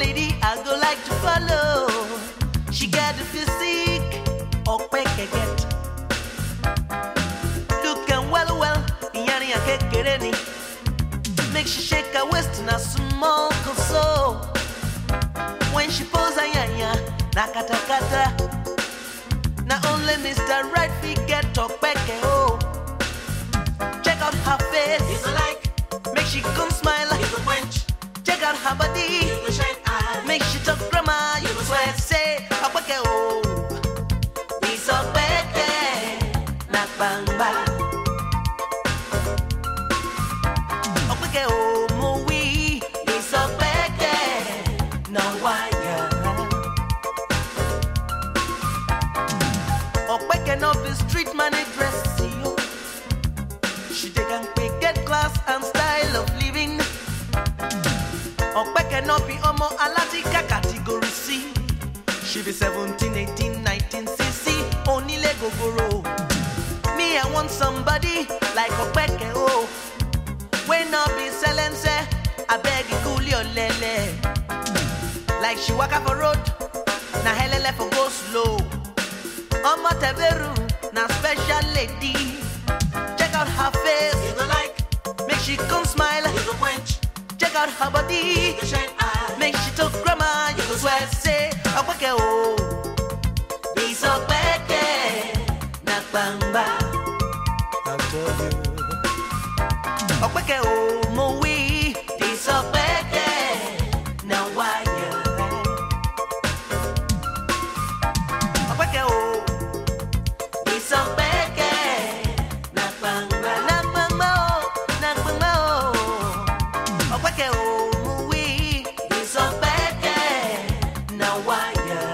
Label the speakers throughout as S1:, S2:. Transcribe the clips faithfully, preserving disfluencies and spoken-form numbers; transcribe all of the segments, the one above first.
S1: lady I go like to follow. She got the physique, Okpe can get. Looking well, well, yani akekereni. Make she shake her waist in a small so. When she pose a yanya, na kata kata. Not only Mister Right Feet get Okpe oh. Check out her face,
S2: It's like
S1: make she come smile.
S2: it's a wench.
S1: Check out her body,
S2: You go shine eye.
S1: make she talk grammar. You go swear, say, Okpe oh. It's Okpe, na bamba. Okpe oh, moi. It's Okpe, na wire. Okpe no be street money dress, yo. She take and quick get class and style of living. Okpe cannot be omo alatika category C. She be seventeen, eighteen, nineteen C C. Only Lego goro. Me, I want somebody like Okpe oh. When not be selling say, I beg you cool your lele. Like she walk up a road, na helele for go slow. Omo teberu, na special lady. Check out her face,
S2: You go like
S1: make she come smile.
S2: it's a wench.
S1: Check out her body,
S2: You go shine eye.
S1: make she talk grammar. You go swear, say, Okpe oh. This Okpe, na bamba.
S3: I told you.
S1: Okpe oh, moi. This Okpe, na wire. Okpe oh. This Okpe, na bamba. Na bamba oh, na bamba oh. Okpe oh, moi. This Okpe, na wire.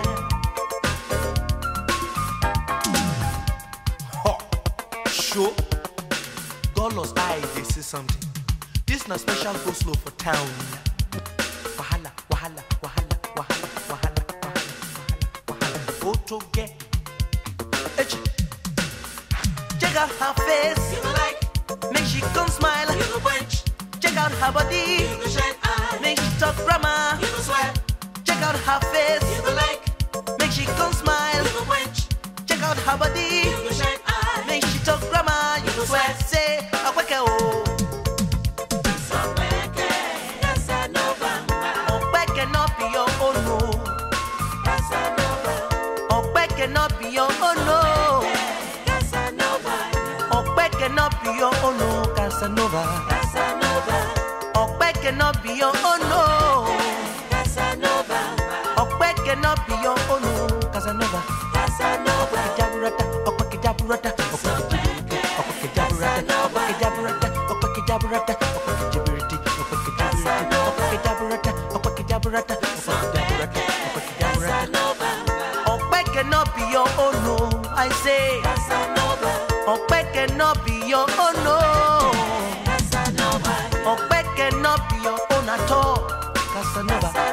S3: Ha! Show. Dollars eye, they see something. This na special go slow for town. Wahala, wahala, wahala, wahala, wahala, wahala, wahala. Auto get.
S1: Echi. Check out her face,
S2: You go like
S1: make she come smile.
S2: you go wench.
S1: Check out her body,
S2: You go shine eye.
S1: make she talk grammar.
S2: You go swear.
S1: Check out her face,
S2: You go like
S1: make she come smile.
S2: you go wench.
S1: Check out her body,
S2: You go shine eye.
S1: make she talk grammar. You go swear, say, Okpe oh.
S2: It's a wench. Casanova.
S1: Okpe cannot be your own no.
S2: Casanova.
S1: Okpe cannot be your own no.
S2: Casanova.
S1: Okpe cannot be your own no. Casanova.
S2: Casanova.
S1: Okpe cannot be your own no.
S2: Casanova.
S1: Okpe cannot be your own no. Casanova.
S2: Casanova.
S1: Jaburata, Okpe jaburata, Okpe Okpe jaburata, Okpe jaburata, Okpe jaburata, Okpe jibiriti, Okpe jibiriti, Okpe jaburata, Okpe jaburata, Okpe jaburata, Okpe jaburata. Okpe cannot be your own no, I say.
S2: Casanova.
S1: Okpe cannot be your own no.
S2: Casanova.
S1: Okpe cannot be your own at all. Casanova.